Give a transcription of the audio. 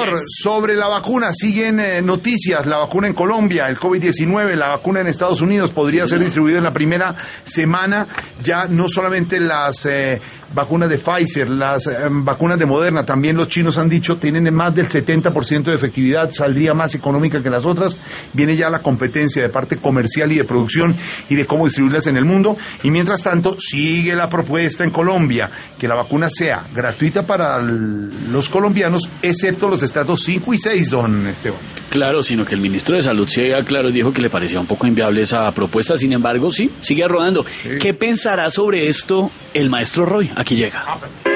Sobre la vacuna, siguen noticias. La vacuna en Colombia, el COVID-19, la vacuna en Estados Unidos podría ser distribuida en la primera semana. Ya no solamente las vacunas de Pfizer, las vacunas de Moderna, también los chinos han dicho, tienen más del 70% de efectividad, saldría más económica que las otras. Viene ya la competencia de parte comercial y de producción y de cómo distribuirlas en el mundo. Y mientras tanto, sigue la propuesta en Colombia, que la vacuna sea gratuita para los colombianos, excepto los estratos 5 y 6, don Esteban. Claro, sino que el ministro de Salud se claro dijo que le parecía un poco inviable esa propuesta, sin embargo, sí, sigue rodando. Sí. ¿Qué pensará sobre esto el maestro Roy? Aquí llega.